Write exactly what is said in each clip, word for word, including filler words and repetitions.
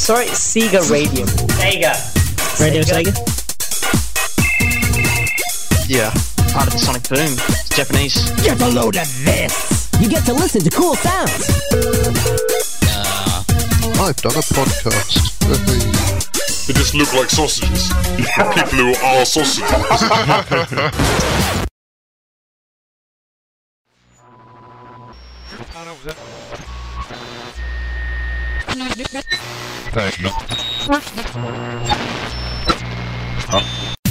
sorry, Sega Radio. Sega. Radio Sega? Yeah, part of the Sonic Boom. It's Japanese. Get a load of this! You get to listen to cool sounds! Uh, I've done a podcast. They just look like sausages. People who are sausages. Thank you. Huh?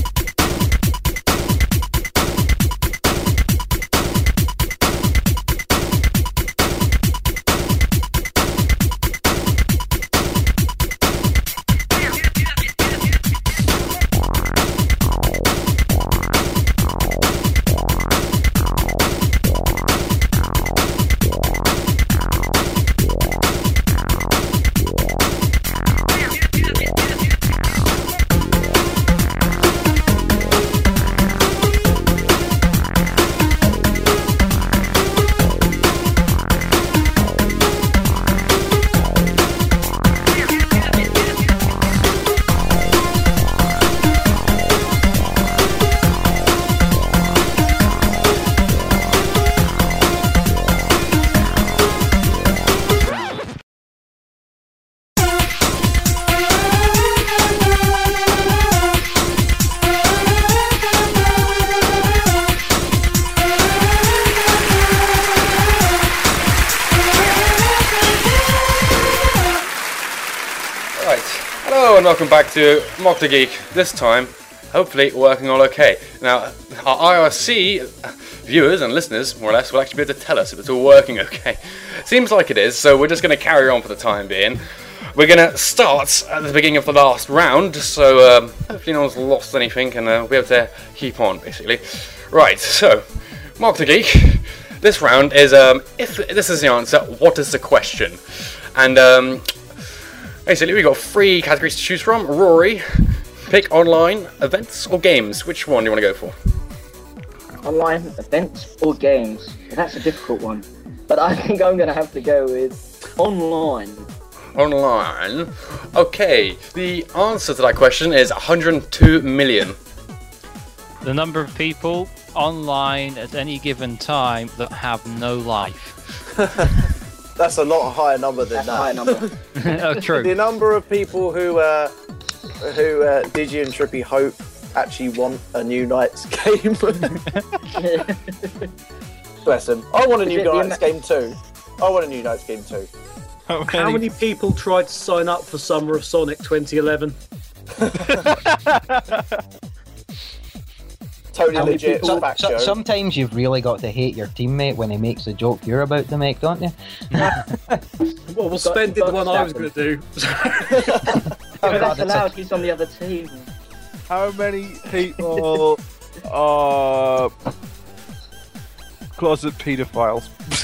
Welcome back to Mock the Geek. This time, hopefully, working all okay. Now, our I R C viewers and listeners, more or less, will actually be able to tell us if it's all working okay. Seems like it is, so we're just going to carry on for the time being. We're going to start at the beginning of the last round, so um, hopefully no one's lost anything and uh, we'll be able to keep on, basically. Right, so, Mock the Geek. This round is, um, if this is the answer, what is the question? And, um... basically, we've got three categories to choose from. Rory, pick online, events, or games. Which one do you want to go for? Online, events, or games? That's a difficult one. But I think I'm going to have to go with online. Online. Okay, the answer to that question is one hundred two million. The number of people online at any given time that have no life. That's a lot higher number than That's that. a higher number. Oh, true. The number of people who, uh, who uh, Digi and Trippy hope actually want a new Knights game. Bless them. I want a new Knights game too. I want a new Knights game too. How many... How many people tried to sign up for Summer of Sonic twenty eleven? Totally legit. So, fact so, show. sometimes you've really got to hate your teammate when he makes the joke you're about to make, don't you? Well, we'll spend it the one I was going to do. Oh, God, that's it's allowed, a- he's on the other team. How many people are closet paedophiles?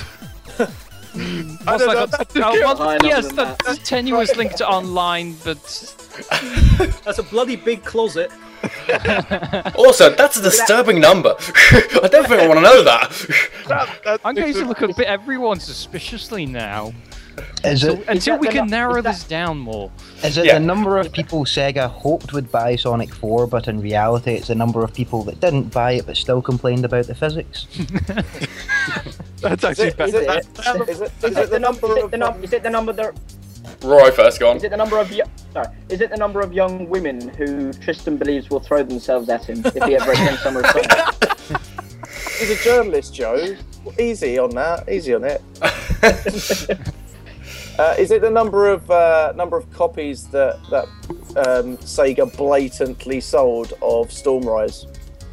I don't like know, a, that's oh, a well, higher yes, number than that's a tenuous link to online, but That's a bloody big closet. Also, that's a disturbing number. I don't think I want to know that. That- that- I'm going to look at everyone suspiciously now. Is So, it, until that we the can nu- narrow is that- this down more. is it Yeah. the number of people Sega hoped would buy Sonic four, but in reality it's the number of people that didn't buy it but still complained about the physics? That's Is actually it, better. is, it, is, it, is it the number Is it of... the, num- is it the number that... Rory first, go on. Is it the number of yo- sorry? Is it the number of young women who Tristan believes will throw themselves at him if he ever attends Summer of Sonic? He's a journalist, Joe. Easy on that. Easy on it. uh, is it the number of uh, number of copies that that um, Sega blatantly sold of Stormrise?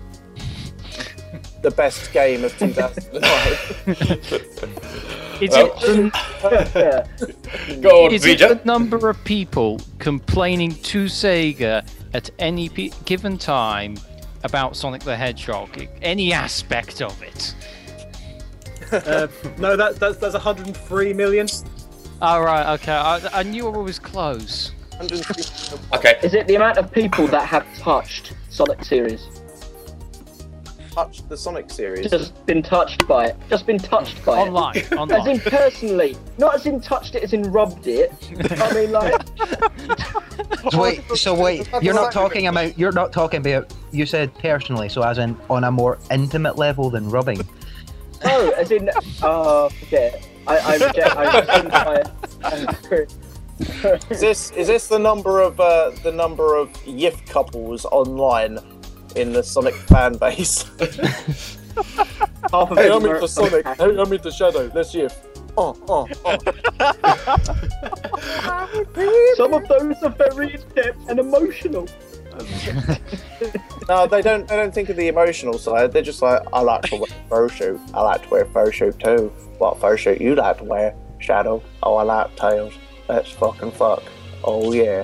The best game of two thousand five. Is Well- it the, Go on, is it Vija. the number of people complaining to Sega at any p- given time about Sonic the Hedgehog? Any aspect of it? Uh, no, that, that's, that's one hundred three million. All right, okay. I, I knew I was close. Okay. Is it the amount of people that have touched Sonic series? touched the Sonic series? Just been touched by it. Just been touched by Online, it. online. As in personally, not as in touched it, as in rubbed it. I mean, like. So wait, so wait, you're not talking about, you're not talking about, you said personally, so as in on a more intimate level than rubbing. No, as in, uh, forget it. I, I reject, I reject my, Is this is this the number of uh, the number of Yif couples online in the Sonic fan base? Half of Hey, it I'm are- into Sonic. Hey, I'm into Shadow. Let's Yif. Oh, oh, oh. Some of those are very in-depth and emotional. No, they don't. They don't think of the emotional side. They're just like, I like to wear fur suit. I like to wear fur suit too. What fur suit you like to wear, Shadow? Oh, I like Tails. Let's fucking fuck. Oh yeah.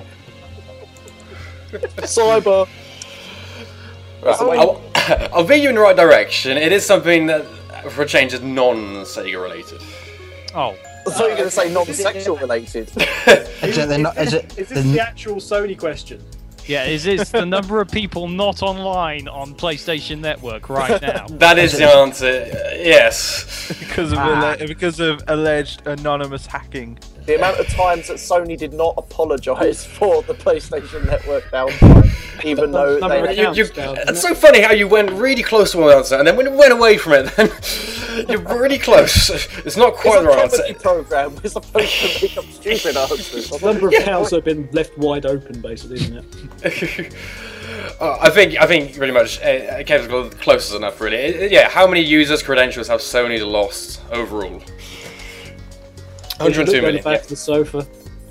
Cyber. Right, I'll, I'll veer you in the right direction. It is something that, for a change, is non-Sega related. Oh. I thought you were going to say non-sexual related. Is it the, no- is it Is this the, the actual Sony question? Yeah, is this the number of people not online on PlayStation Network right now? That is the answer. uh, Yes. because of Ah. alle- because of alleged anonymous hacking. The amount of times that Sony did not apologise for the PlayStation Network downtime, even though Number they. of You, you, accounts down, isn't it's it? so funny how you went really close to one answer, and then when you went away from it, then you're really close. It's not quite the right It's a answer. comedy program. We're supposed to make up stupid answers. The number of accounts have been left wide open, basically, isn't it? Uh, I think I think pretty much uh, Kevin's got close enough, really. Uh, yeah, how many users' credentials have Sony lost overall? one hundred two Look on million. the back of the sofa.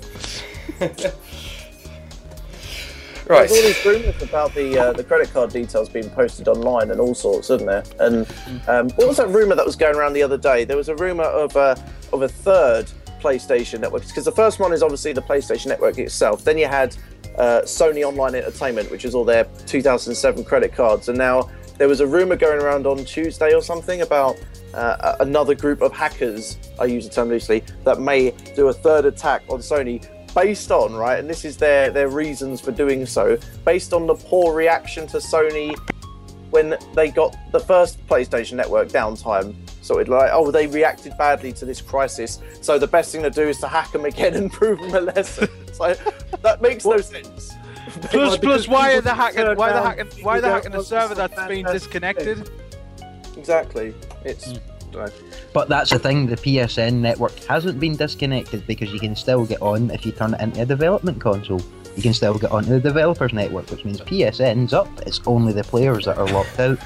Right. There's all these rumours about the uh, the credit card details being posted online and all sorts, isn't there? And um, what was that rumour that was going around the other day? There was a rumour of a of a third PlayStation Network, because the first one is obviously the PlayStation Network itself. Then you had uh, Sony Online Entertainment, which is all their two thousand seven credit cards, and now there was a rumour going around on Tuesday or something about uh, another group of hackers, I use the term loosely, that may do a third attack on Sony. Based on, right, and this is their, their reasons for doing so, based on the poor reaction to Sony when they got the first PlayStation Network downtime. So it's like, oh, they reacted badly to this crisis, so the best thing to do is to hack them again and prove them a lesson. So that makes no sense. Plus, Like, plus, because why are people they hacking? turn Why are they down hacking? Why are they people hacking the don't server want that's been fantastic disconnected? Exactly. It's. Right. But that's the thing, the P S N network hasn't been disconnected because you can still get on if you turn it into a development console. You can still get onto the developers network, which means P S N's up, it's only the players that are locked out.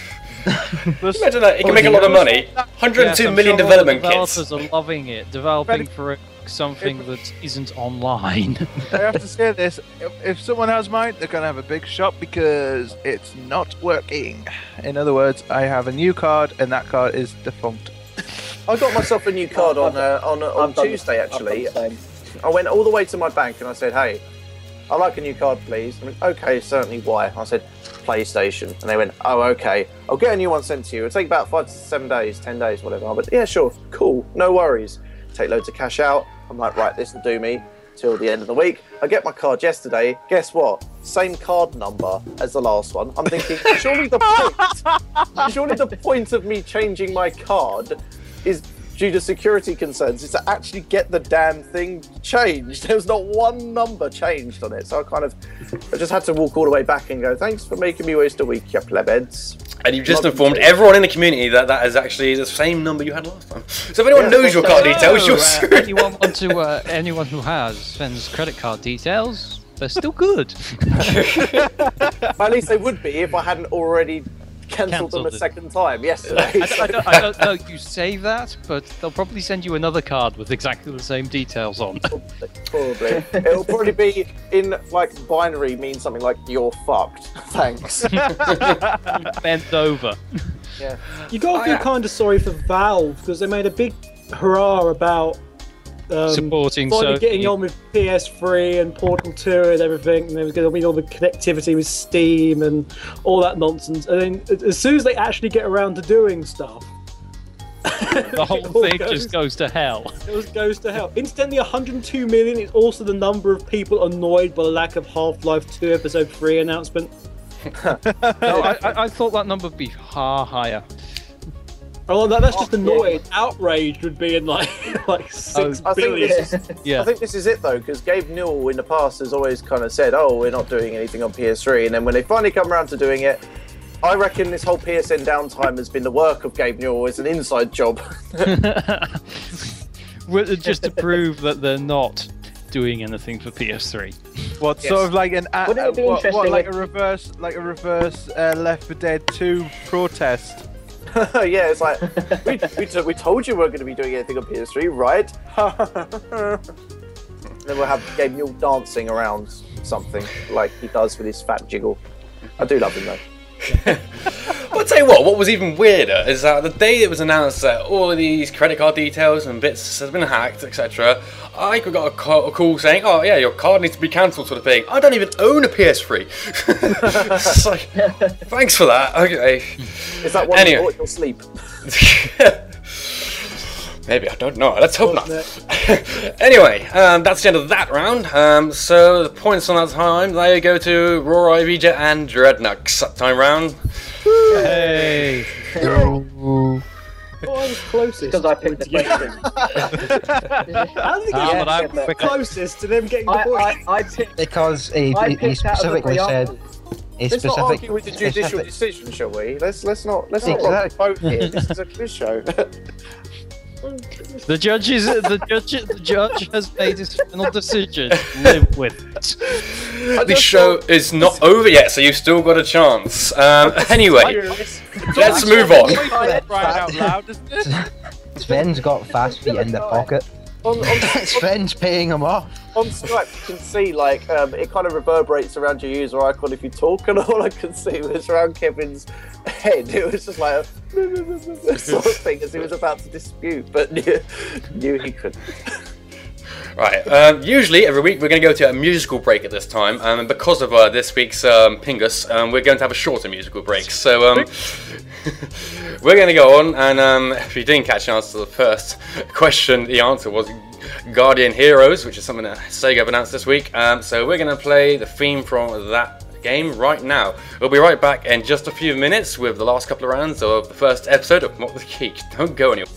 Plus, Imagine that, you can make a lot of money. one hundred two Yes, I'm million sure all the development kits. developers are loving it, developing for something that isn't online. I have to say this: if, if someone has mine, they're gonna have a big shop because it's not working. In other words, I have a new card, and that card is defunct. I got myself a new card on uh, on uh, on I've done- Tuesday. I've done Actually, the same. I went all the way to my bank and I said, "Hey, I'd like a new card, please." I went, "Okay, certainly. Why?" I said, "PlayStation," and they went, "Oh, okay. I'll get a new one sent to you. It'll take about five to seven days, ten days, whatever." But yeah, sure, cool, no worries. Take loads of cash out. I'm like, right, this will do me till the end of the week. I get my card yesterday. Guess what? Same card number as the last one. I'm thinking, surely the point, surely the point of me changing my card is due to security concerns, is to actually get the damn thing changed. There was not one number changed on it, so I kind of, I just had to walk all the way back and go, thanks for making me waste a week, you plebheads. And you've just Love informed you. everyone in the community that that is actually the same number you had last time. So if anyone Yeah, knows your card details, you're uh, screwed. anyone want to? Uh, anyone who has Sven's credit card details, they're still good. At least they would be if I hadn't already cancelled them Cancelled a it. second time yesterday. I, I, don't, I don't know if you say that, but they'll probably send you another card with exactly the same details on. Probably. It'll probably be in, like, binary, mean something like, you're fucked. Thanks. Bent over. Yeah. You gotta feel kind of sorry for Valve because they made a big hurrah about um, Supporting finally Sony. getting on with P S three and Portal two and everything, and there was going to be all the connectivity with Steam and all that nonsense. And then as soon as they actually get around to doing stuff, The whole it all thing goes- just goes to hell. It just goes to hell. Incidentally, one hundred two million is also the number of people annoyed by the lack of Half-Life two Episode three announcement. No, I, I, I thought that number would be far higher. Oh, that, that's just annoying. Outrage would be in like like six I think billion. this is, Yeah. I think this is it though, because Gabe Newell in the past has always kind of said, "Oh, we're not doing anything on P S three," and then when they finally come around to doing it, I reckon this whole P S N downtime has been the work of Gabe Newell. It's an inside job. Well, just to prove that they're not doing anything for P S three. What Yes. sort of like an uh, Wouldn't it be what, what, interesting like if- a reverse like a reverse uh, Left four Dead two protest? Yeah, it's like we, we, t- we told you we weren't going to be doing anything on P S three, right? Then we'll have Gabe Newell dancing around something like he does with his fat jiggle. I do love him though. But I'll tell you what, what was even weirder is that the day it was announced that all of these credit card details and bits has been hacked, et cetera, I got a call, a call saying, "Oh yeah, your card needs to be cancelled," sort of thing. I don't even own a P S three. It's like, thanks for that. Okay. Is that one Anyway. you bought in your sleep? Maybe, I don't know. Let's hope not. Anyway, um, that's the end of that round. Um, so the points on that time, they go to Raw I V Jet and Dreadnux that time round. Hey! Oh, I was closest. Because I picked the question. How did he Ah, get but I- the closest to them getting the I, point? I, I picked. Because he, I he, he picked out of the specifically three said. answers. He Let's not specific, argue with the judicial specific- decision, shall we? Let's let's not let's not rock the boat here. This is a quiz show. The judge is the judge. The judge has made his final decision. Live with it. The show is not over yet, so you've still got a chance. Um, anyway, let's move on. Right out loud, isn't it? Sven's got fast feet in the pocket. on, on, Sven's paying him off. on Skype, you can see like um, it kind of reverberates around your user icon if you talk, and all I could see was around Kevin's head. It was just like a sort of thing as he was about to dispute, but knew, knew he couldn't. Right, um, usually every week we're going to go to a musical break at this time, um, and because of uh, this week's um, Pingus, um, we're going to have a shorter musical break. So um, we're going to go on, and um, if you didn't catch an answer to the first question, the answer was Guardian Heroes, which is something that Sega have announced this week. Um, so we're going to play the theme from that game right now. We'll be right back in just a few minutes with the last couple of rounds of the first episode of Mock the Geek. Don't go anywhere.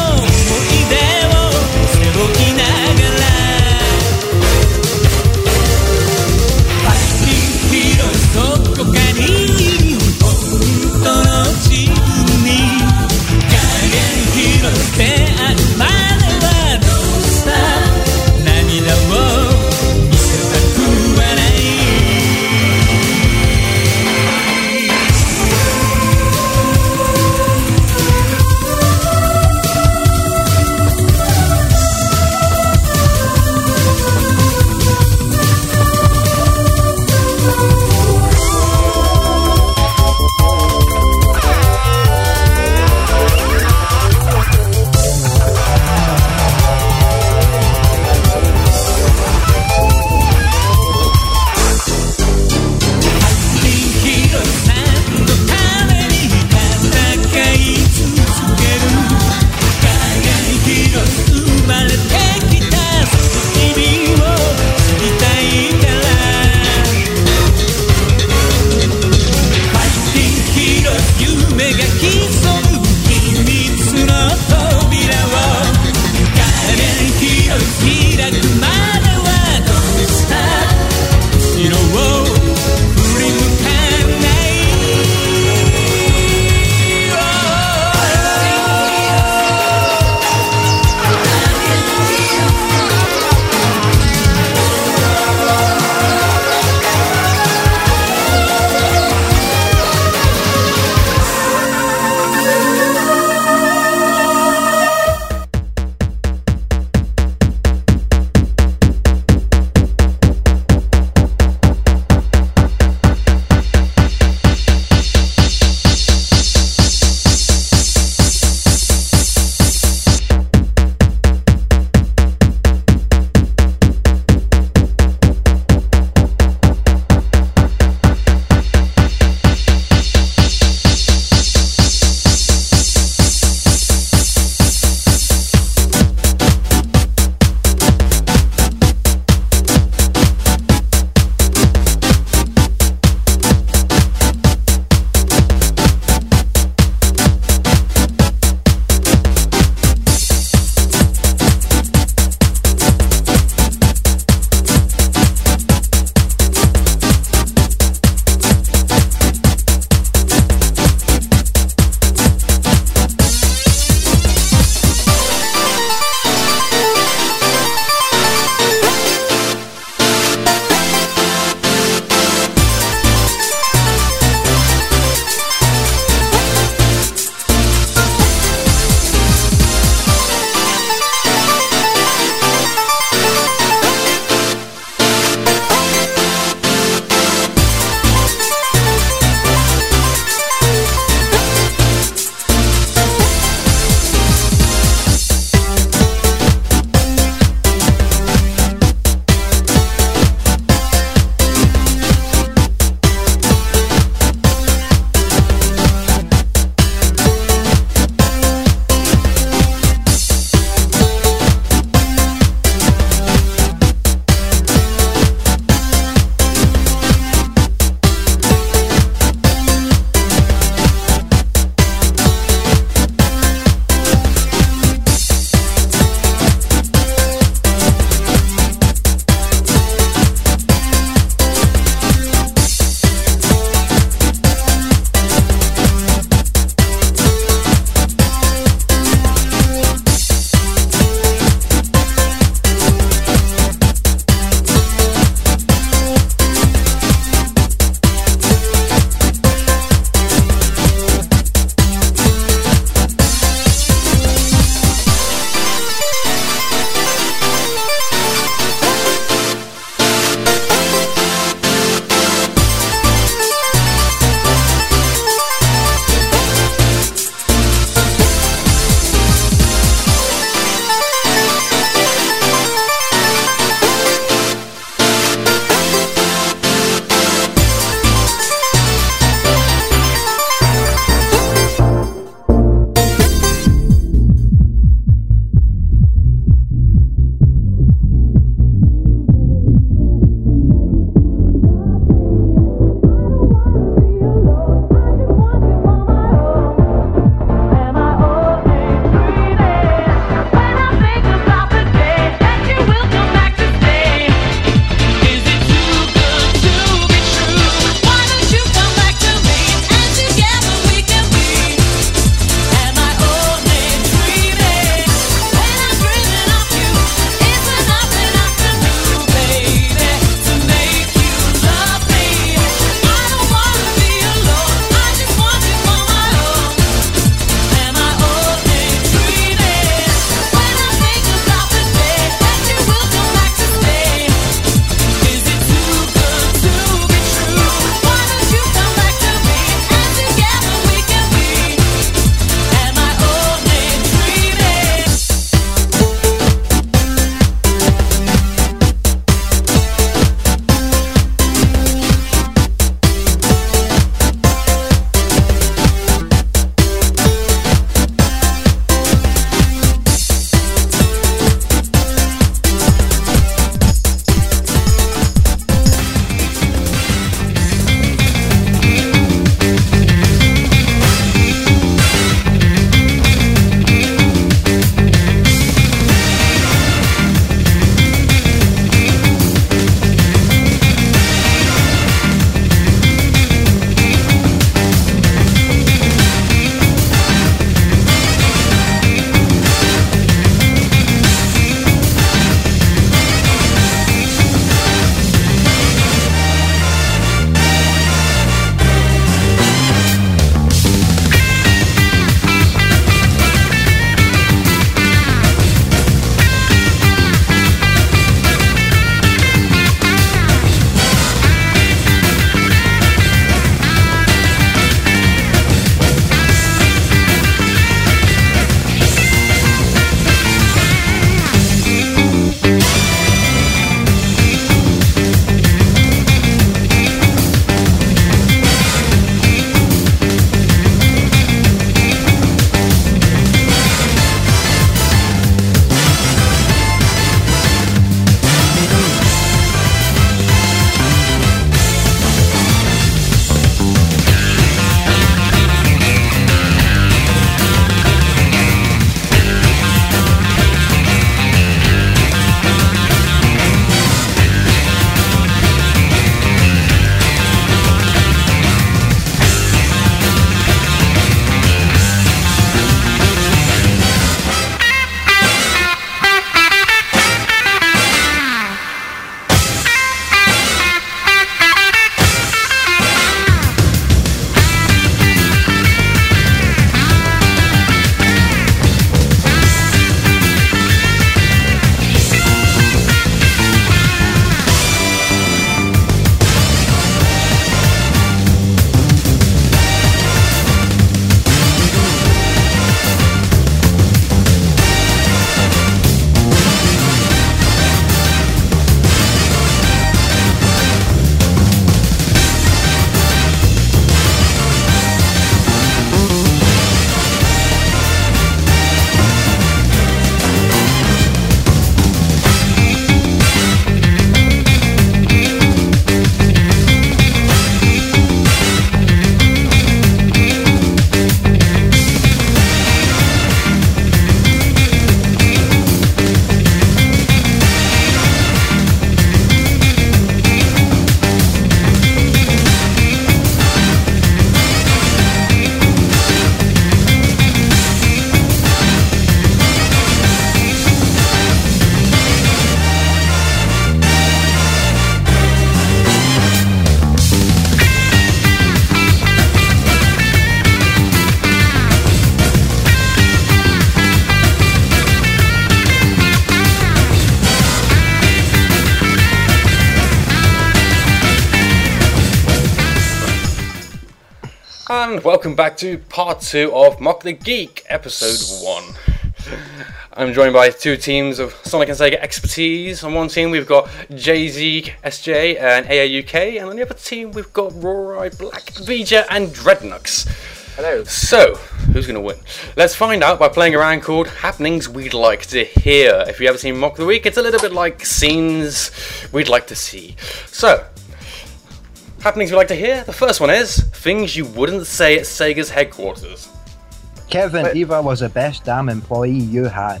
and welcome back to part two of Mock the Geek, episode one. I'm joined by two teams of Sonic and Sega expertise. On one team we've got J Z S J and A A U K, and on the other team we've got Rorai, Black, Vija and Dreadnux. Hello. So, who's going to win? Let's find out by playing a round called Happenings We'd Like to Hear. If you ever seen Mock the Week, it's a little bit like Scenes We'd Like to See. So, Happenings We'd Like to Hear. The first one is Things You Wouldn't Say at Sega's Headquarters. Kevin, Wait. Eva was the best damn employee you had.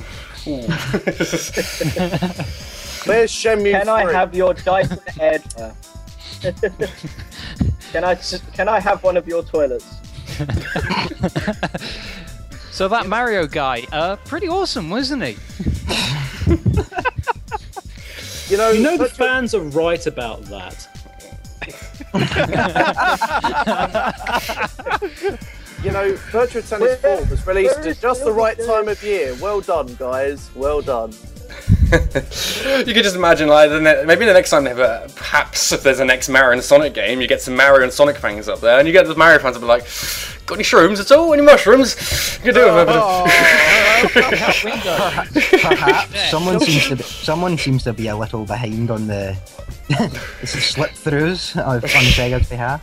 Where's Shenmue Can I three? have your Dyson Air dryer? Can I can I have one of your toilets? So that Mario guy, uh, pretty awesome, wasn't he? You know, You know the fans are right about that. You know, Virtua Tennis four was released at just the right time of year. Well done, guys. Well done. You could just imagine, like, the ne- maybe the next time they have a, perhaps if there's a next Mario and Sonic game, you get some Mario and Sonic fans up there, and you get the Mario fans to be like, got any shrooms at all? Any mushrooms? You can do it. Perhaps someone seems to be, someone seems to be a little behind on the slip-throughs of, on Sega's behalf.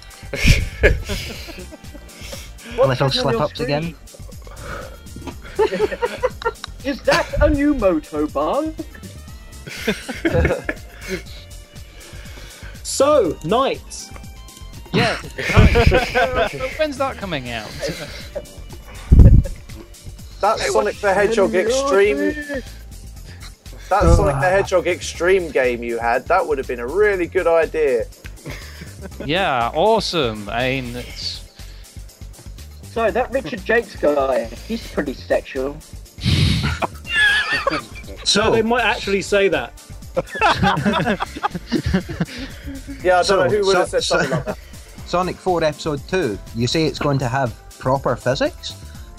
Little slip-ups again. Is that a new motobug? So, Knights. Yeah. When's that coming out? That Sonic the Hedgehog Extreme... That Sonic the Hedgehog Extreme game you had, that would have been a really good idea. Yeah, awesome. I mean, it's... So, that Richard Jakes guy, he's pretty sexual. So they might actually say that. Yeah, I don't So, know who would have so- said something so- like that. Sonic four Episode two, you say it's going to have proper physics?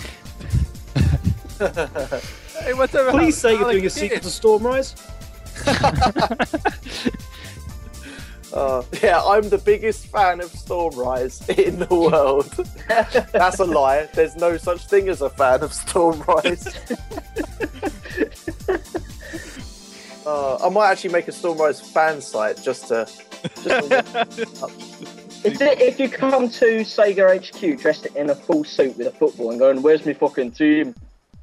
Hey, whatever. Please say you're Alex doing a did. sequel to Stormrise. Uh, yeah, I'm the biggest fan of Stormrise in the world. That's a lie. There's no such thing as a fan of Stormrise. uh, I might actually make a Stormrise fan site just to. Just to Is it if you come to Sega H Q dressed in a full suit with a football and going, "Where's my fucking team?"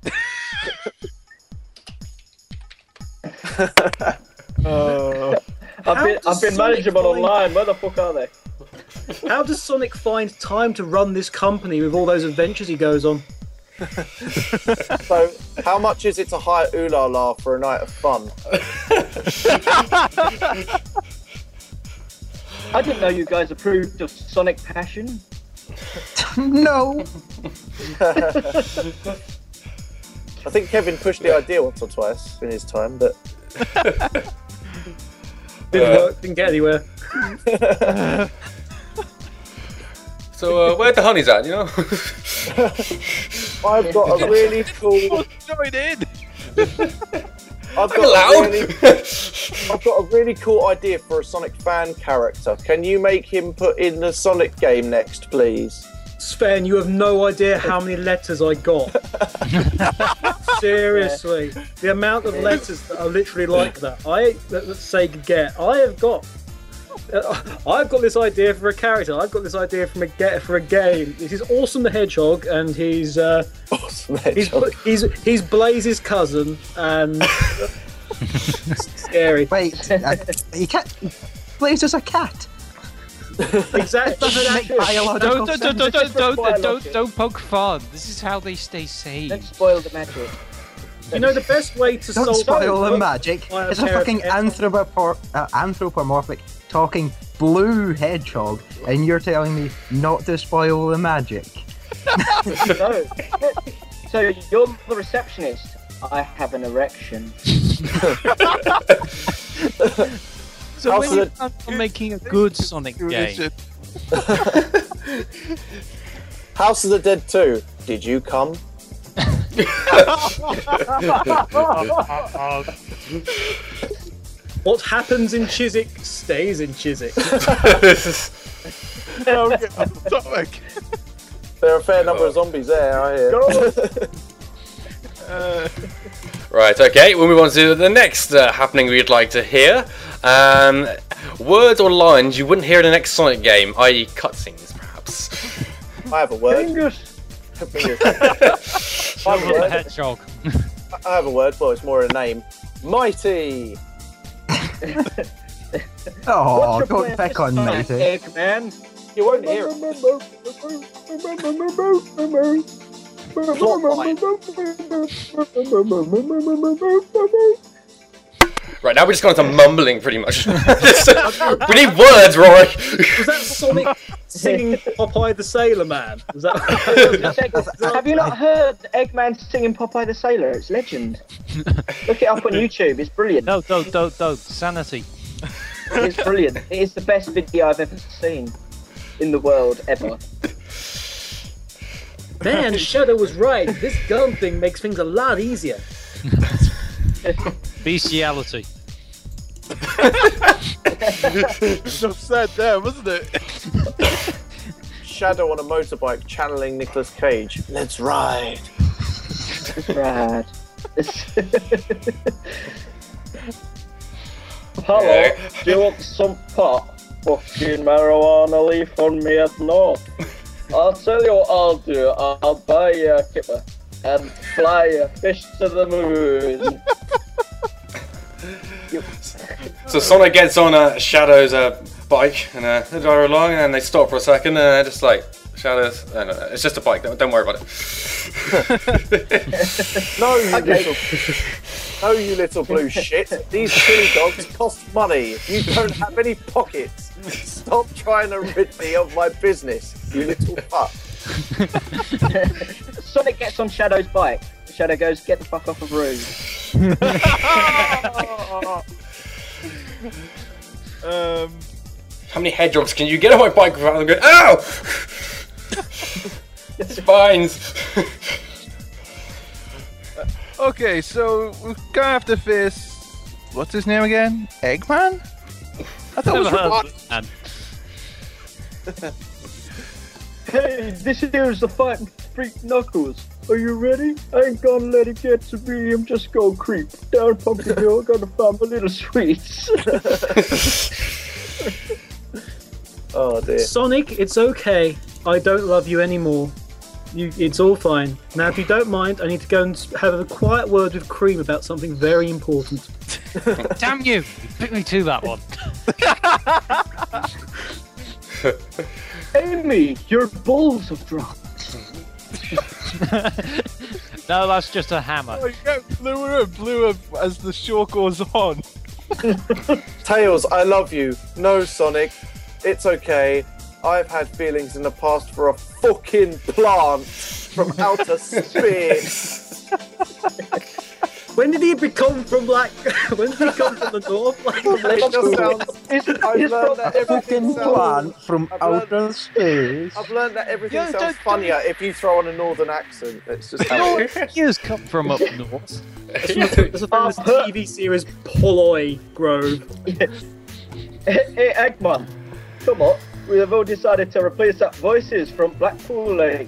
Uh, I've How been does I've been Sonic managing them find- online. Where the fuck are they? how does Sonic find time to run this company with all those adventures he goes on? So, how much is it to hire Oola La for a night of fun? I didn't know you guys approved of Sonic Passion. No. I think Kevin pushed the idea once or twice in his time, but Didn't Uh, work, didn't get anywhere. So, uh, where the honey's at, you know? I've got a really cool. Join in. I've got, loud. a really, I've got a really cool idea for a Sonic fan character. Can you make him put in the Sonic game next, please? Sven, you have no idea how many letters I got. Seriously, the amount of letters that are literally like that. I that, that Sega get. I have got. Uh, I've got this idea for a character. I've got this idea from a get for a game. This is Awesome the Hedgehog, and he's uh, Awesome he's, Hedgehog. he's he's Blaze's cousin, and scary. Wait, uh, you can't. Blaze is a cat. Exactly. Doesn't make biological Don't, don't, sense. don't, don't, don't, Quite don't, don't, logic. don't poke fun. This is how they stay safe. Don't spoil the magic. You know the best way to Don't solve spoil the Sonic- magic. Why It's a pair of fucking headphones. anthropomor- uh, anthropomorphic talking blue hedgehog, and you're telling me not to spoil the magic. No. So you're the receptionist. I have an erection. So House when of you the- plan on making a good Sonic game, House of the Dead two. Did you come? What happens in Chiswick stays in Chiswick. Don't get off topic. There are a fair number of zombies there, I hear. Uh, Right, okay, we'll move on to the next uh, happening we'd like to hear. Um, words or lines you wouldn't hear in the next Sonic game, that is cutscenes, perhaps. I have a word. Fingers. Fingers. I, have a The word. hedgehog. I have a word. Well, it's more a name. Mighty. Oh, What's your don't plan pick this on time, me, eh? Eggman? You won't hear it. Right, now we're just going to mumbling, pretty much. We need words, Rory! Was that Sonic singing Popeye the Sailor Man? Was that? Have you not heard Eggman singing Popeye the Sailor? It's legend. Look it up on YouTube. It's brilliant. No, don't, don't, don't. Sanity. It's brilliant. It is the best video I've ever seen in the world ever. Man, Shadow was right. This gun thing makes things a lot easier. Bestiality. enough said there, wasn't it? Shadow on a motorbike channeling Nicolas Cage. Let's ride. Rad. Hello, Yeah. do you want some pot? Fucking marijuana leaf on me at north. I'll tell you what I'll do. I'll buy you a kipper and fly a fish to the moon. So Sonic gets on uh, Shadow's uh, bike and uh, they drive along and they stop for a second and they're just like, Shadow's, no, no, no, it's just a bike, don't, don't worry about it. No, you Okay. little, no, you little blue shit. These chili dogs cost money. You don't have any pockets. Stop trying to rid me of my business, you little fuck. Sonic gets on Shadow's bike. Shadow goes, get the fuck off of road. um, How many hedgehogs can you get on my bike without them going, ow! Spines! okay, so we're gonna have to face. What's his name again? Eggman? I thought it was Robot. Hey, this here's the fighting freak Knuckles. Are you ready? I ain't gonna let it get to me. I'm just gonna creep down Pumpkin Hill. Gonna find my little sweets. Oh dear. Sonic, it's okay. I don't love you anymore. You, it's all fine. Now, if you don't mind, I need to go and s- have a quiet word with Cream about something very important. Damn you! You picked me to that one. Amy, your balls have dropped. No, that's just a hammer. Oh, you get bluer and bluer as the show goes on. Tails, I love you. No, Sonic, it's okay. I've had feelings in the past for a fucking plant from outer space. When did he become from like? When did he come from the north? Like, It just sounds. I've learned that everything Fucking plant sounds. from I've learned- outer space. I've learned that everything Yeah, sounds don't- funnier if you throw on a northern accent. It's just how No, it is. years come from up north. there's a famous T V series Polloy Grove. Hey, hey, Eggman, come on. We have all decided to replace that voices from Blackpool Lake.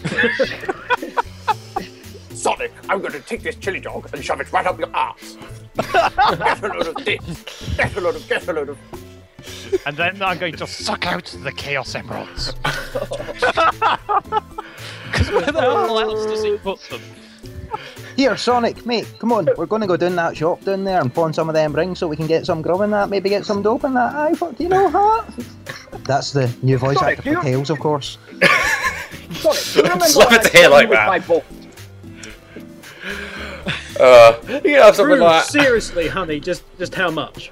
Sonic, I'm going to take this chili dog and shove it right up your ass. Get a load of this. Get a load of. Get a load of. And then I'm going to suck out the Chaos Emeralds. Because where the hell else does he put them? Here, Sonic, mate, come on. We're going to go down that shop down there and pawn some of them rings so we can get some grub in that, maybe get some dope in that. Aye, fuck, you know that? That's the new voice Sonic, actor you- for Tails, of course. Sonic, do you remember Slap what it I to hair told like you with that. my book? Uh, you can have something Drew, like that. seriously, honey, just just how much?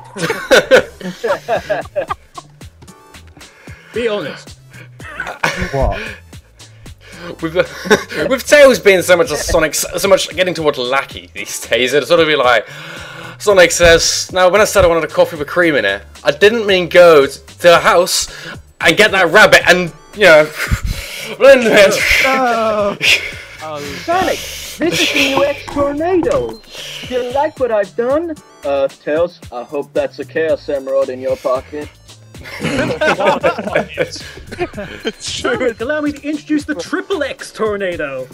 Be honest. What? With, uh, with Tails being so much a Sonic, so much getting towards lackey these days, it'd sort of be like, Sonic says, now when I said I wanted a coffee with cream in it, I didn't mean go t- to a house and get that rabbit and, you know, blend it. Oh. Sonic, this is the new X-Tornado. Do you like what I've done? Uh, Tails, I hope that's a Chaos Emerald in your pocket. Sonic, allow me to introduce the Triple X Tornado.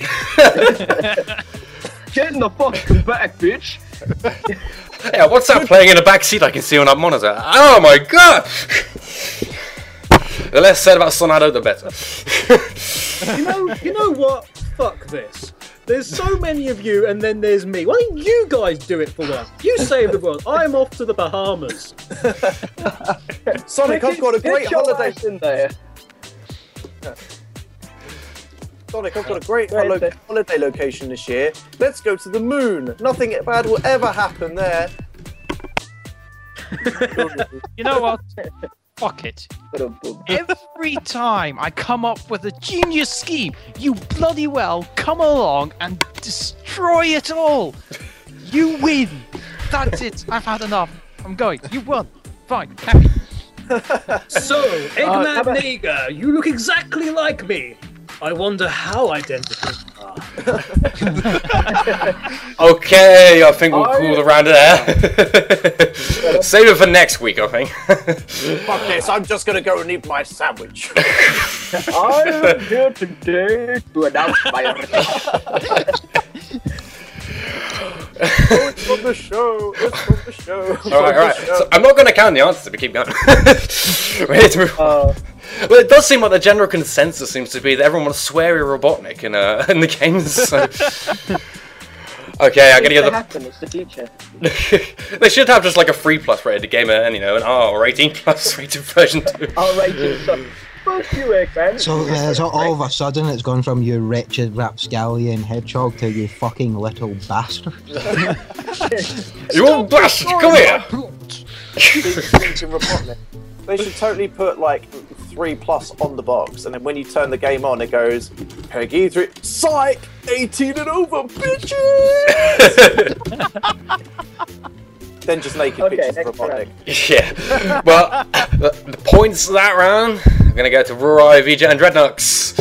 Get in the fucking back, bitch. Yeah, what's that playing in the back seat I can see on that monitor? Oh my god! The less said about Sonado, the better. You know, you know what? Fuck this. There's so many of you, and then there's me. Why don't you guys do it for once? You save the world. I'm off to the Bahamas. Sonic, I've got a great Get your holiday. ass in there. Sonic, I've got a great holo- holiday location this year. Let's go to the moon. Nothing bad will ever happen there. You know what? Fuck it. Every time I come up with a genius scheme, you bloody well come along and destroy it all. You win. That's it. I've had enough. I'm going. You won. Fine. Happy. So, Eggman Nega, you look exactly like me. I wonder how identical you are. Okay, I think we'll call the round there. Save it for next week, I think. Fuck this, I'm just gonna go and eat my sandwich. I'm here today to announce my Oh, it's from the show. It's from the show. All right, all right. So I'm not going to count the answers if we keep going. Ready to move on. Well, it does seem like the general consensus seems to be that everyone wants sweary Robotnik in uh, in the games. So. Okay, I'm gonna get the. Happen. It's the future. They should have just like a three plus rated game and you know an R or eighteen plus rated version two. I'll rate it. So, fuck you, Eggman. So, uh, so all of a sudden it's gone from you wretched rapscallion hedgehog to you fucking little bastard. You old bastard, come here! They should totally put like three plus on the box, and then when you turn the game on, it goes Peggy three. Psych, eighteen and over, bitches. Then just naked Okay, pictures of next Robotnik. Yeah. Well, the, the points of that round are gonna go to Rurai, V J, and Dreadnoks.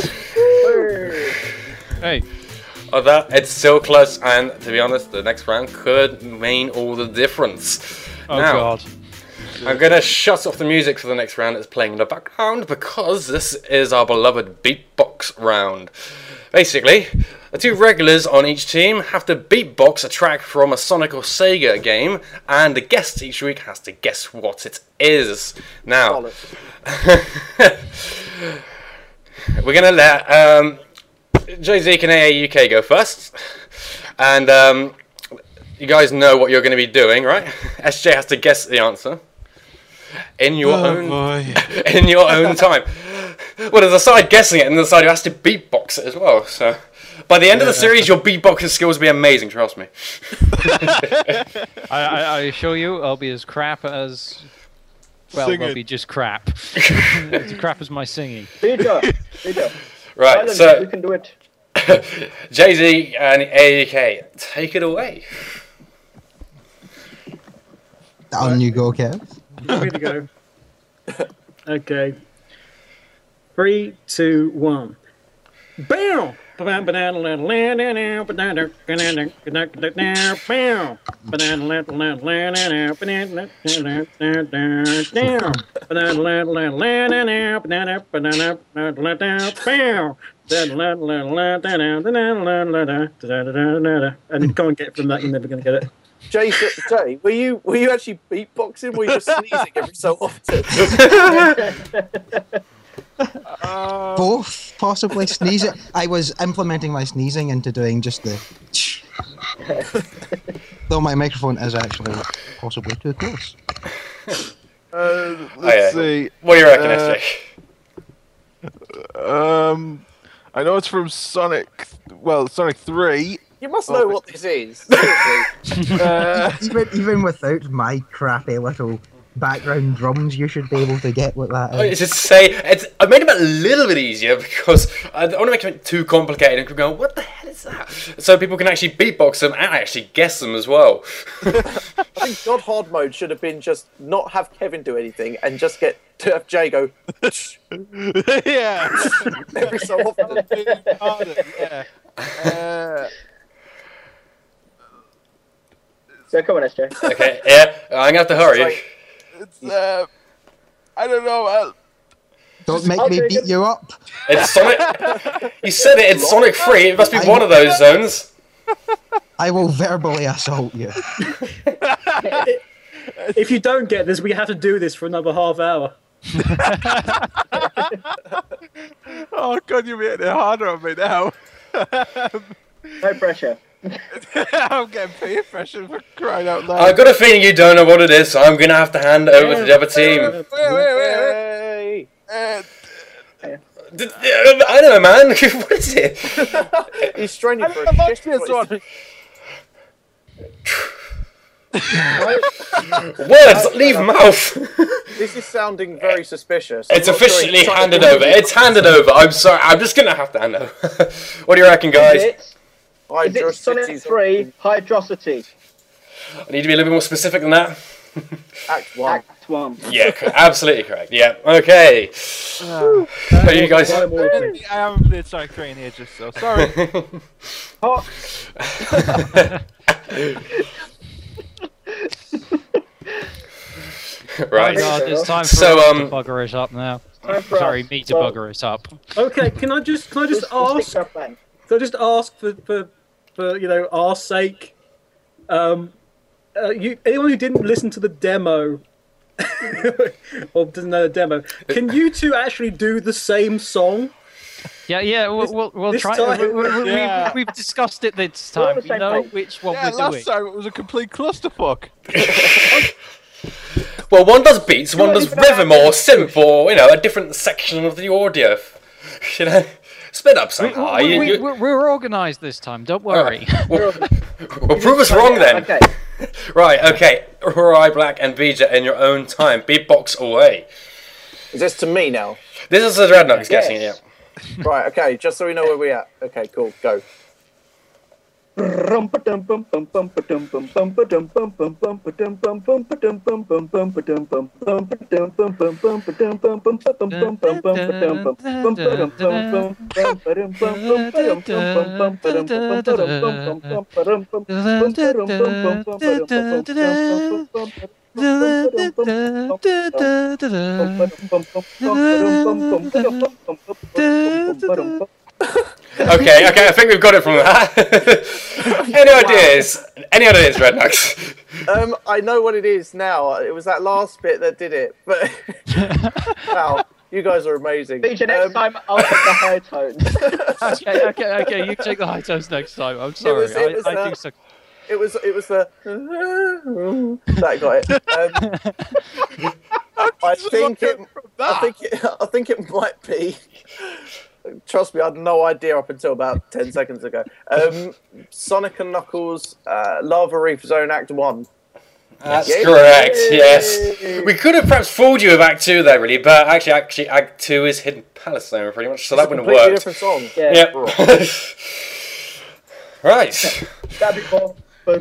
Hey. Of that, it's still close, and to be honest, the next round could mean all the difference. Oh now, god. I'm gonna shut off the music for the next round that's playing in the background because this is our beloved beatbox round. Basically, the two regulars on each team have to beatbox a track from a Sonic or Sega game, and the guest each week has to guess what it is. Now, we're gonna let um, J Z and A A U K go first, and um, you guys know what you're going to be doing, right? S J has to guess the answer in your Oh, own boy. in your own time. Well, there's a side guessing it, and the side who has to beatbox it as well. So, by the end of the series, your beatboxing skills will be amazing. Trust me. I, I, I assure you, I'll be as crap as. Well, Sing I'll it. be just crap. As crap as my singing. Peter, Peter. Right, Island, so you can do it. J Z and A U K, take it away. On you go, Kev. Ready to go. Okay. Three, two, one. Bam! Banana banana banana banana banana banana banana banana banana banana and can't get from that. You're never going to get it. Jay, Jay, were you were you actually beatboxing? Or were you just sneezing every so often? Um, Both, possibly sneezing. I was implementing my sneezing into doing just the. Though my microphone is actually possibly too close. Uh, let's Oh, yeah. see. What do you reckon, Uh, S J? Um, I know it's from Sonic. Well, Sonic three. You must know what this is. Seriously. Uh, Even even without my crappy little background drums, you should be able to get what that I is. just say it's. I made it a little bit easier because I don't want to make it too complicated and people go, "What the hell is that?" So people can actually beatbox them and actually guess them as well. I think God Hard mode should have been just not have Kevin do anything and just get to have Jay go yeah. every so often. yeah. Uh, So come on, S J. Okay, yeah, I'm gonna have to hurry. Sorry. it's, uh, I don't know. Uh, Don't make I'll me take beat it. you up. It's Sonic. You said it. It's Sonic three. It must be one of those zones. I will verbally assault you. If you don't get this, we have to do this for another half hour. Oh God, you're making it harder on me now. No pressure. I'm getting peer pressure for crying out loud. I've got a feeling you don't know what it is, so I'm gonna have to hand it over to the other team. Wait, wait, wait, wait. Uh, D- d- I don't know, man. What is it? He's straining I for don't know a much shift. this one. Words, leave mouth. This is sounding very suspicious. It's I'm not sure officially he's trying handed to- over. It's handed over. I'm sorry. I'm just gonna have to hand over. What do you reckon, Is guys? it, is it Sonic Hydrocity's three Hydrocity? I need to be a little bit more specific than that. Act one. Act one. Yeah, co- absolutely correct. Yeah. Okay. Uh, Are you guys? I haven't played Sonic three in ages, so sorry. Oh. Right. Oh God, it's time for So, us um, to bugger it up now. Time for Sorry, us. me to Well- bugger it up. Okay, can I just can I just Let's- let's ask? stick to our plan. Can I just ask for for, for you know our sake? Um, uh, you anyone who didn't listen to the demo or doesn't know the demo, can you two actually do the same song? Yeah, yeah, we'll, This- we'll, we'll this try. time- we, we, we, Yeah. We've discussed it this We're on time. the We same know page. which one Yeah, we're last doing. time it was a complete clusterfuck. Well, one does beats, one not does even rhythm allowed or to- synth or, you know, a different section of the audio. You know, split up We, somehow. we, You- we, you- we're, we're organised this time. Don't worry. Well, well, prove us wrong then. Okay. Right, okay. Rory Black and Bija in your own time. Beatbox away. Is this to me now? This is the Dreadnought's guessing, yeah. Yes. Right, okay, just so we know where we're at. Okay, cool, go. Okay, okay, I think we've got it from that. Any ideas? Any ideas, Dreadnoughts? Um, I know what it is now. It was that last bit that did it. But wow, you guys are amazing. Feature next Um, time, I'll take the high tones. okay, okay, okay. You take the high tones next time. I'm sorry. was- it was, I, I uh, do suck. It was it was the that got it. Um, I think it I think it I think it might be. Trust me, I had no idea up until about ten seconds ago. Um, Sonic and Knuckles, uh, Lava Reef Zone Act One. That's Yay. correct, yes. We could have perhaps fooled you with Act two there, really, but actually, actually, Act two is Hidden Palace Zone, pretty much, so that It's a wouldn't have completely worked. different song. Yep. Right. That'd be fun. Wait,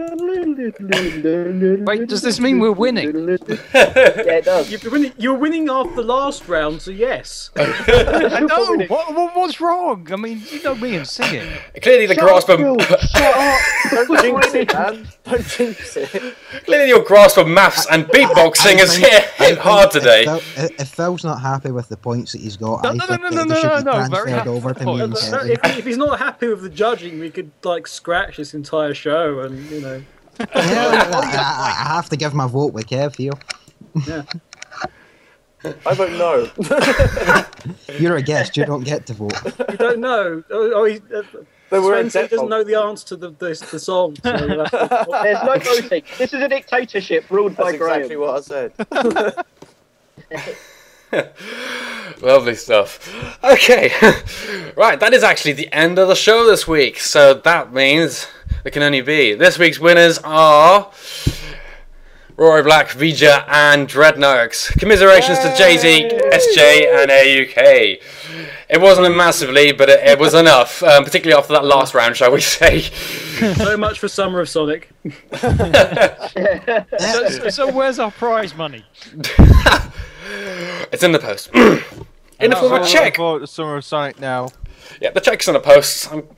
does this mean we're winning? Yeah, it does. You're winning, you're winning after the last round, so yes. I know. What, what, what's wrong? I mean, you know me and singing. Clearly, the grasp of Don't jinx it, man. Don't jinx it. clearly your grasp of maths and beatboxing is hit, hit hard today. If, Phil, if Phil's not happy with the points that he's got, No, I no, think no, that no, they no, should no, be no, very transferred happy over with to the me and points. No, Kevin. if, if he's not happy with the judging, we could like scratch this entire show, and you know. Yeah, I, I have to give my vote with Kev here. Yeah. I vote no. You're a guest, you don't get to vote. You don't know. Oh, oh he, uh, They were Spencer exempt doesn't from- know the answer to the the, the song. So you have to- There's no voting. This is a dictatorship ruled by That's Graham. exactly what I said. Lovely stuff. Okay. Right, that is actually the end of the show this week, so that means it can only be. This week's winners are Rory Black, Vija, and Dreadnoughts. Commiserations to Jay Z, S J, and A U K. It wasn't massively, but it, it was enough, um, particularly after that last round, shall we say. so much for Summer of Sonic. So, so, so where's our prize money? It's in the post. In the form of a check. For the Summer of Sonic now. Yeah, the check's in the post. I'm...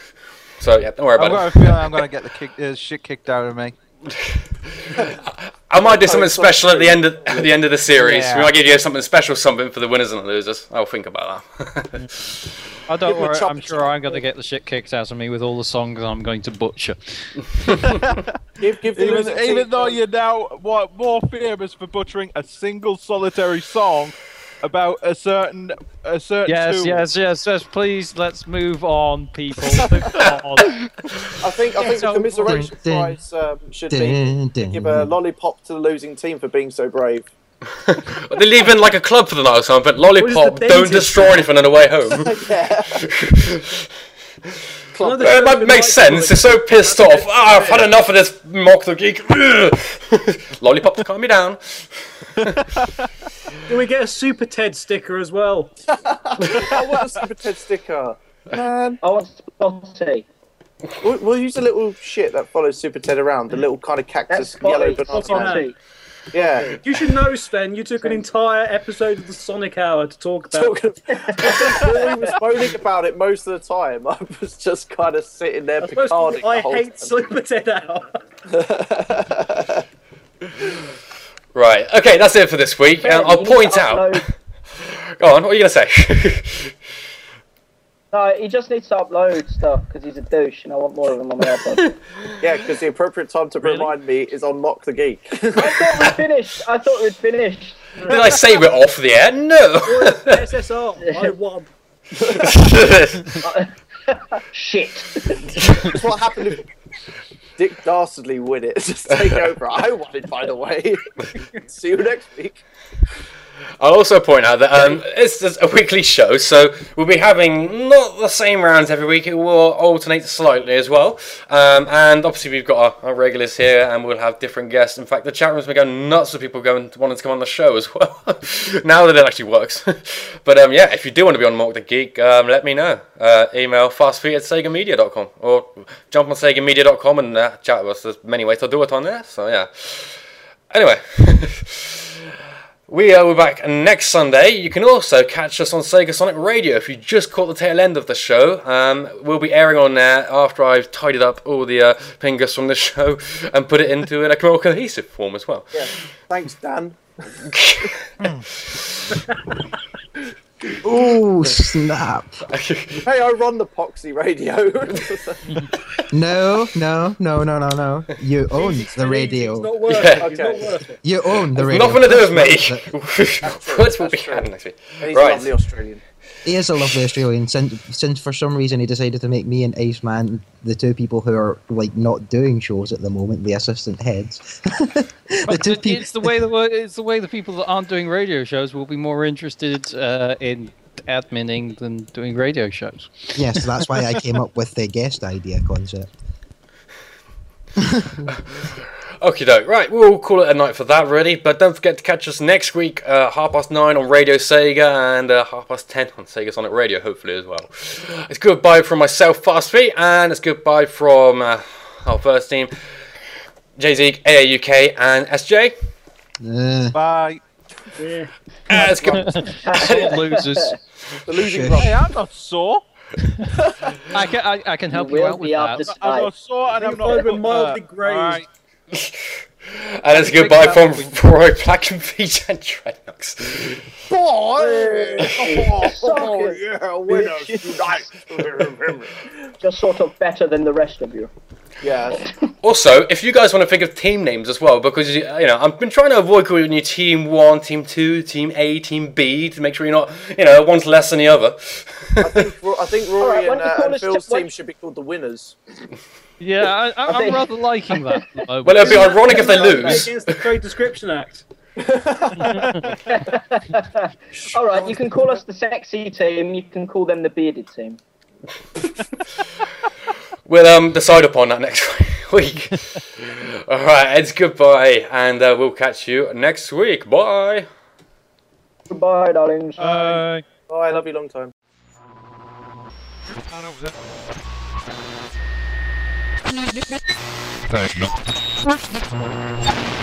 So, yeah, don't worry I've about got it. a feeling I'm going to get the kick, uh, shit kicked out of me. I might do something special at the end of at the end of the series. Yeah. We might give you something special, something for the winners and the losers. I'll think about that. Oh, don't Give him a worry. chop I'm sure I'm going to get the shit kicked out of me with all the songs I'm going to butcher. Give, give the Even, losing even team- though you're now what more famous for butchering a single solitary song about a certain a certain Yes, tune. yes, yes, yes. Please, let's move on, people. Move on. I think I think the commiseration Dun, dun, prize um, should be Dun, dun, give a dun. lollipop to the losing team for being so brave. They're leaving like a club for the night or something, but Lollipop, What is the don't dentist destroy anything on the way home. Club Another It show might with make Mike sense. Collins. They're so pissed off. Ah, I've had enough of this Mock the Geek. Lollipop, calm me down. Do we get a Super Ted sticker as well? I want a Super Ted sticker. Man, I want Spotty. we'll, we'll use the little shit that follows Super Ted around, the little kind of cactus That's yellow Spotty. banana. man. Spotty. Yeah. You should know, Sven, you took an entire episode of the Sonic Hour to talk about. Talking, he was moaning about it most of the time. I was just kind of sitting there I, suppose picarding the I whole hate time. Super Ted Hour. Right, okay, that's it for this week. Ben, And I'll you need point to out. upload- Go on, what are you going to say? No, he just needs to upload stuff because he's a douche, and I want more of him on my iPod. Yeah, because the appropriate time to remind me is on Mock the Geek. I thought we'd finished. I thought we'd finished. Did I say we're off the air? No. S S R, I won. Shit. That's what happened if Dick Dastardly win it. Just take over. I won it, by the way. See you next week. I'll also point out that um, it's just a weekly show, so we'll be having not the same rounds every week. It will alternate slightly as well. Um, and obviously we've got our, our regulars here, and we'll have different guests. In fact, the chat room's been going nuts with people going wanting to come on the show as well. Now that it actually works. But um, yeah, if you do want to be on Mock the Geek, um, let me know. Uh, email fastfeet at sega media dot com or jump on sega media dot com and uh, chat with us. There's many ways to do it on there. So yeah. Anyway. We are back next Sunday. You can also catch us on Sega Sonic Radio if you just caught the tail end of the show. Um, we'll be airing on there after I've tidied up all the uh, fingers from the show and put it into a more cohesive form as well. Yeah. Thanks, Dan. Oh, snap. Hey, I run the Poxy Radio. No, no, no, no, no, no. You own the radio. It's not worth Yeah. it. It's not worth it. You own the radio. Nothing to do with me. What will be happening next week? And he's Right. a lovely Australian. He is a lovely Australian. Since, since for some reason he decided to make me and Iceman the two people who are like not doing shows at the moment, the assistant heads. the But two it- people. it's the way the wo- it's the way the people that aren't doing radio shows will be more interested uh, in adminning than doing radio shows. Yes, that's why I came up with the guest idea concept. Okie doke. Right, we'll call it a night for that, really. But don't forget to catch us next week, uh, half past nine on Radio Sega and uh, half past ten on Sega Sonic Radio, hopefully, as well. It's goodbye from myself, Fast Feet, and it's goodbye from uh, our first team, J-Zeke, A A U K, and S J. Uh, Bye. Yeah. Uh, it's good. Sore losers. The losing Shush. rock. Hey, I'm not sore. I can I, I can help You you will out with be up that. this I'm night. not sore and I'm You've not. over mildly uh, grazed. alright. And it's goodbye from Roy Black and Peach and Dreadnoughts. Boy! Oh, oh, yeah, winners tonight. Just sort of better than the rest of you. Yeah. Also, if you guys want to think of team names as well, because you know I've been trying to avoid calling you Team One, Team Two, Team A, Team B to make sure you're not, you know, one's less than the other. I think, Ro- I think Rory Alright, why and, don't you uh, call and us Phil's Ch- team should be called the winners. Yeah, I, I, I'm think- rather liking that. at the moment. Well, it'd be ironic if they lose. Against the Trade Description Act. All right, you can call us the sexy team. You can call them the bearded team. We'll um decide upon that next week. All right, it's goodbye, and uh, we'll catch you next week. Bye. Goodbye, darlings. Uh, Oh, I love you long time. Thank you.